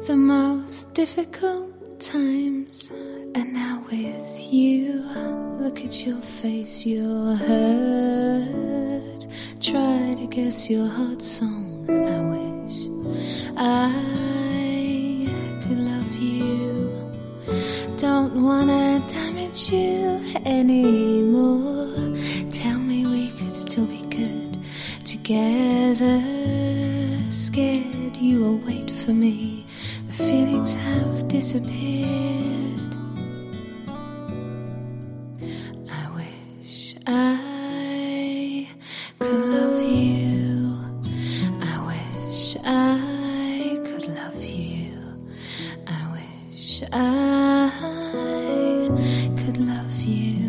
the most difficult times, and now with you, look at your face, you're hurt. Try to guess your heart song. I wish I could love you. Don't wanna damage you anymore. Tell me we could still be good together. Scared you will wait for me. The feelings have disappeared. I wish I could love you. I wish I could love you. I wish I could love you.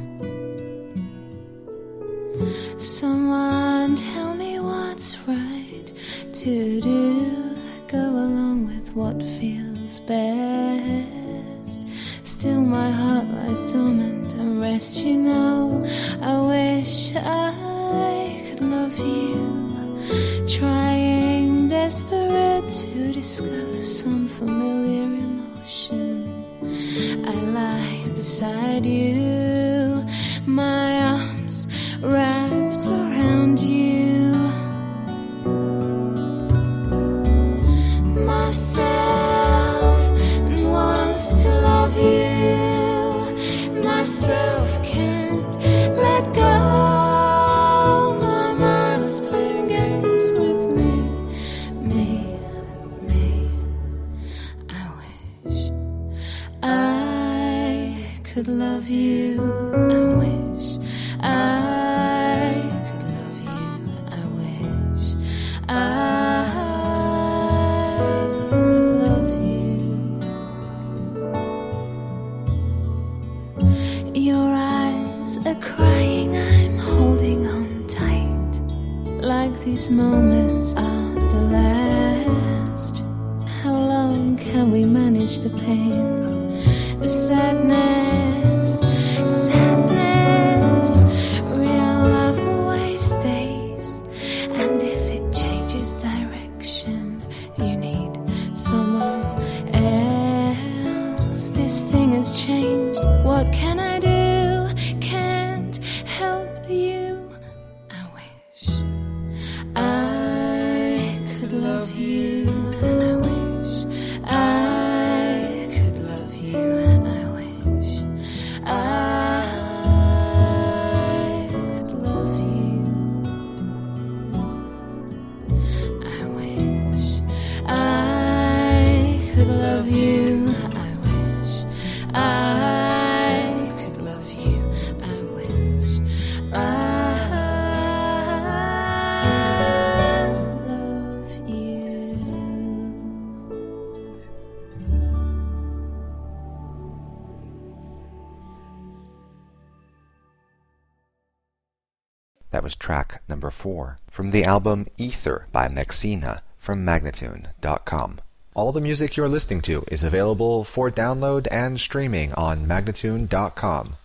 Someone tell me what's right to do. Go along with what feels best. Still my heart lies dormant and rest, you know. I wish I could love you. Trying desperate to discover some familiar emotion. I lie beside you, my arms wrapped around you. Myself and wants to love you. Myself can't let go. My mind is playing games with me. I wish I could love you. I wish I could love you. I wish I could love you. Your eyes are crying, I'm holding on tight. Like these moments are the last. How long can we manage the pain? The sadness, real love always stays. And if it changes direction, you need someone else. This thing has changed, what can I do? Can't help you. I wish I could love you. I wish I could love you. I wish I could love you. I wish I could love you. I wish I could love you. I wish I love you. That was track number 4 from the album Ether by Mexina from Magnatune.com. All the music you're listening to is available for download and streaming on Magnatune.com.